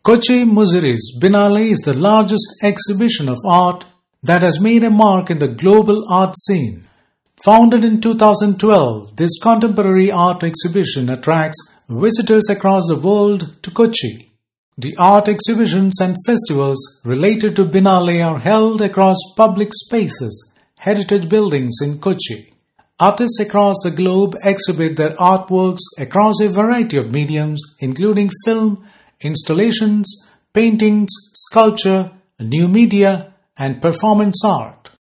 Kochi Muziris Biennale is the largest exhibition of art that has made a mark in the global art scene. Founded in 2012, this contemporary art exhibition attracts visitors across the world to Kochi. The art exhibitions and festivals related to Biennale are held across public spaces, heritage buildings in Kochi. Artists across the globe exhibit their artworks across a variety of mediums, including film, installations, paintings, sculpture, new media, and performance art.